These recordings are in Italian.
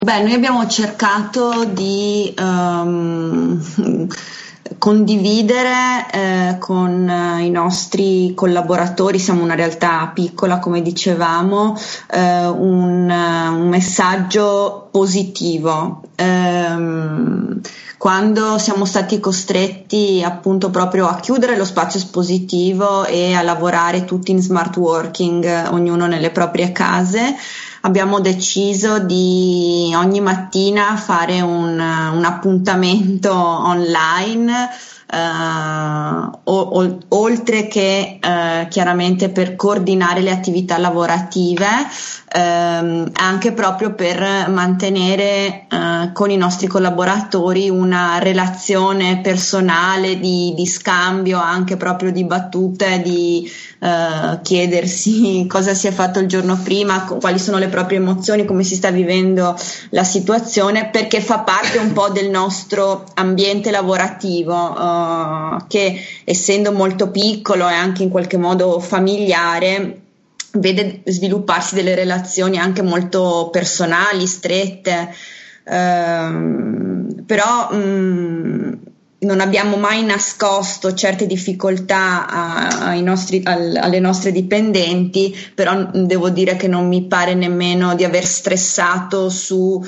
Beh, noi abbiamo cercato di condividere con i nostri collaboratori, siamo una realtà piccola come dicevamo, un messaggio positivo. Quando siamo stati costretti appunto proprio a chiudere lo spazio espositivo e a lavorare tutti in smart working, ognuno nelle proprie case, abbiamo deciso di ogni mattina fare un appuntamento online, oltre che chiaramente per coordinare le attività lavorative, anche proprio per mantenere con i nostri collaboratori una relazione personale di scambio, anche proprio di battute, di chiedersi cosa si è fatto il giorno prima, quali sono le proprie emozioni, come si sta vivendo la situazione, perché fa parte un po' del nostro ambiente lavorativo, che essendo molto piccolo e anche in qualche modo familiare vede svilupparsi delle relazioni anche molto personali, strette, però non abbiamo mai nascosto certe difficoltà alle nostre dipendenti, però devo dire che non mi pare nemmeno di aver stressato su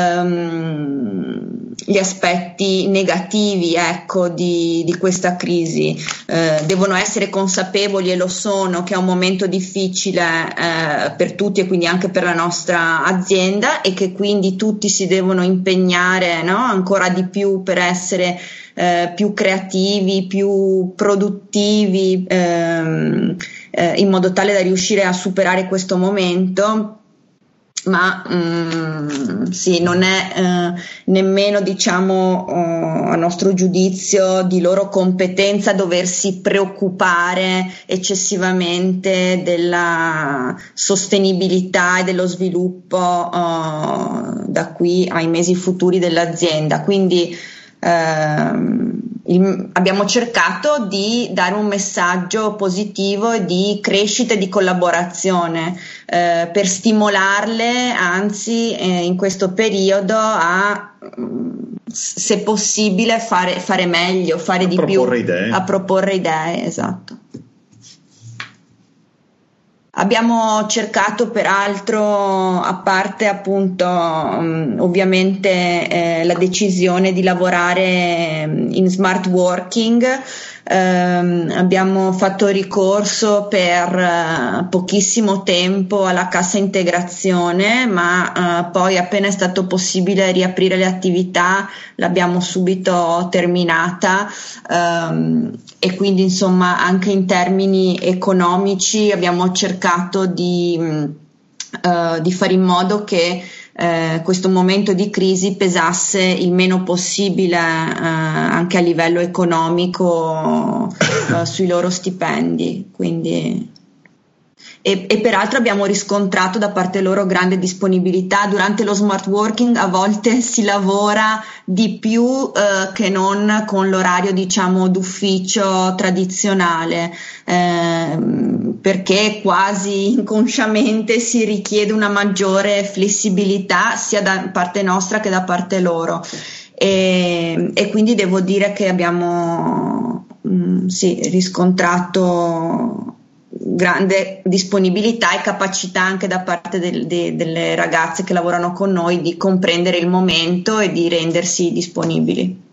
gli aspetti negativi, ecco, di questa crisi. Devono essere consapevoli, e lo sono, che è un momento difficile per tutti e quindi anche per la nostra azienda, e che quindi tutti si devono impegnare, no? Ancora di più per essere più creativi, più produttivi, in modo tale da riuscire a superare questo momento. Ma sì, non è nemmeno, diciamo, a nostro giudizio, di loro competenza doversi preoccupare eccessivamente della sostenibilità e dello sviluppo da qui ai mesi futuri dell'azienda. Quindi abbiamo cercato di dare un messaggio positivo e di crescita e di collaborazione, per stimolarle, anzi, in questo periodo a, se possibile, fare meglio, fare di più, a proporre idee, esatto. Abbiamo cercato peraltro, a parte appunto ovviamente la decisione di lavorare in smart working, abbiamo fatto ricorso per pochissimo tempo alla cassa integrazione, ma poi appena è stato possibile riaprire le attività l'abbiamo subito terminata, e quindi insomma anche in termini economici abbiamo cercato di fare in modo che questo momento di crisi pesasse il meno possibile anche a livello economico sui loro stipendi. Quindi e peraltro abbiamo riscontrato da parte loro grande disponibilità. Durante lo smart working a volte si lavora di più che non con l'orario, diciamo, d'ufficio tradizionale, perché quasi inconsciamente si richiede una maggiore flessibilità sia da parte nostra che da parte loro, e quindi devo dire che abbiamo riscontrato grande disponibilità e capacità anche da parte delle ragazze che lavorano con noi di comprendere il momento e di rendersi disponibili.